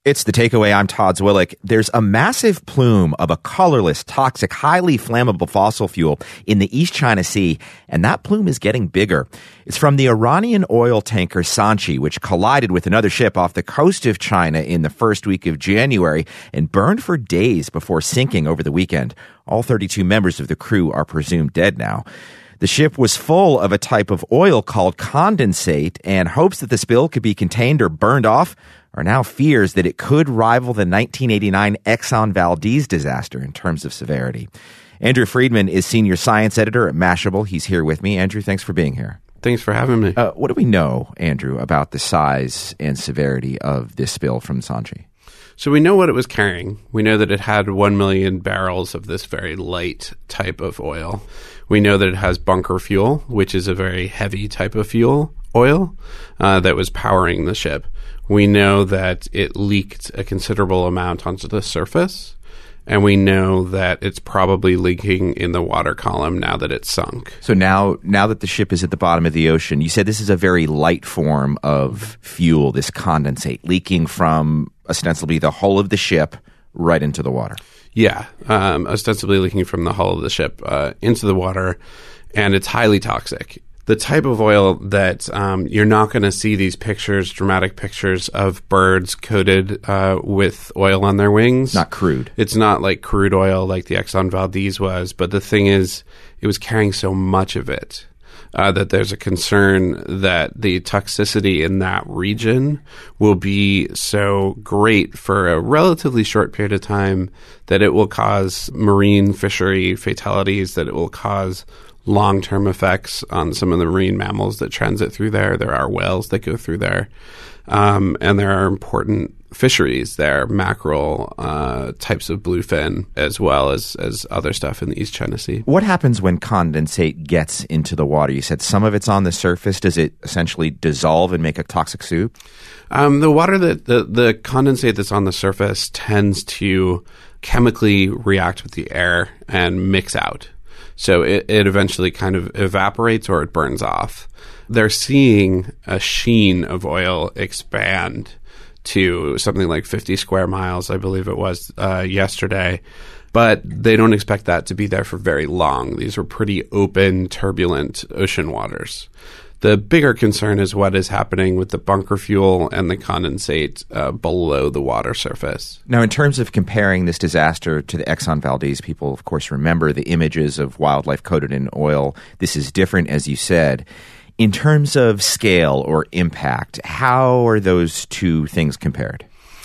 It's The Takeaway. I'm Todd Zwillich. There's a massive plume of a colorless, toxic, highly flammable fossil fuel in the East China Sea, and that plume is getting bigger. It's from the Iranian oil tanker Sanchi, which collided with another ship off the coast of China in the first week of January and burned for days before sinking over the weekend. All 32 members of the crew are presumed dead now. The ship was full of a type of oil called condensate, and hopes that the spill could be contained or burned off are now fears that it could rival the 1989 Exxon Valdez disaster in terms of severity. Andrew Friedman is senior science editor at Mashable. He's here with me. Andrew, thanks for being here. Thanks for having me. What do we know, Andrew, about the size and severity of this spill from Sanchi? So we know what it was carrying. We know that it had 1 million barrels of this very light type of oil. We know that it has bunker fuel, which is a very heavy type of oil that was powering the ship. We know that it leaked a considerable amount onto the surface, and we know that it's probably leaking in the water column now that it's sunk. So now that the ship is at the bottom of the ocean, you said this is a very light form of fuel, this condensate, leaking from ostensibly the hull of the ship right into the water. Yeah, ostensibly leaking from the hull of the ship into the water, and it's highly toxic. The type of oil that you're not going to see these pictures, dramatic pictures of birds coated with oil on their wings. Not crude. It's not like crude oil like the Exxon Valdez was, but the thing is, it was carrying so much of it that there's a concern that the toxicity in that region will be so great for a relatively short period of time that it will cause marine fishery fatalities, that it will cause long-term effects on some of the marine mammals that transit through there. There are whales that go through there. And there are important fisheries there, mackerel, types of bluefin, as well as other stuff in the East China Sea. What happens when condensate gets into the water? You said some of it's on the surface. Does it essentially dissolve and make a toxic soup? The water the condensate that's on the surface tends to chemically react with the air and mix out. So it eventually kind of evaporates or it burns off. They're seeing a sheen of oil expand to something like 50 square miles, I believe it was, yesterday. But they don't expect that to be there for very long. These were pretty open, turbulent ocean waters. The bigger concern is what is happening with the bunker fuel and the condensate below the water surface. Now, in terms of comparing this disaster to the Exxon Valdez, people, of course, remember the images of wildlife coated in oil. This is different, as you said. In terms of scale or impact, how are those two things compared?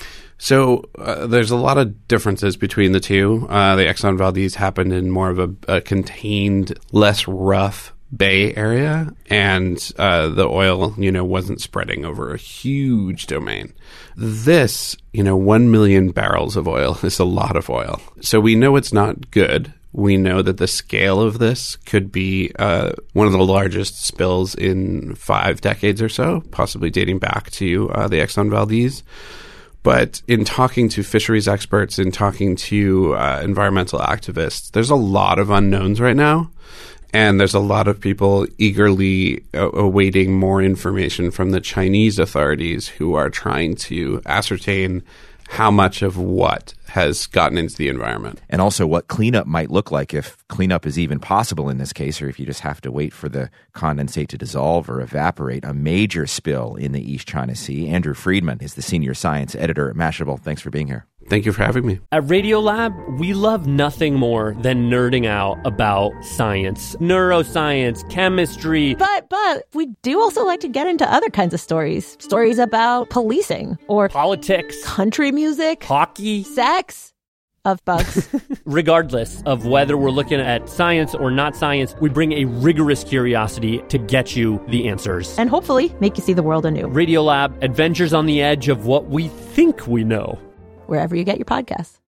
So there's a lot of differences between the two. The Exxon Valdez happened in more of a contained, less rough bay area, and the oil, wasn't spreading over a huge domain. This, 1 million barrels of oil is a lot of oil. So we know it's not good. We know that the scale of this could be one of the largest spills in 5 decades or so, possibly dating back to the Exxon Valdez. But in talking to fisheries experts, in talking to environmental activists, there's a lot of unknowns right now. And there's a lot of people eagerly awaiting more information from the Chinese authorities who are trying to ascertain how much of what has gotten into the environment. And also what cleanup might look like, if cleanup is even possible in this case, or if you just have to wait for the condensate to dissolve or evaporate. A major spill in the East China Sea. Andrew Friedman is the senior science editor at Mashable. Thanks for being here. Thank you for having me. At Radiolab, we love nothing more than nerding out about science, neuroscience, chemistry. But we do also like to get into other kinds of stories. Stories about policing or politics, country music, hockey, sex, of bugs. Regardless of whether we're looking at science or not science, we bring a rigorous curiosity to get you the answers. And hopefully make you see the world anew. Radiolab, adventures on the edge of what we think we know. Wherever you get your podcasts.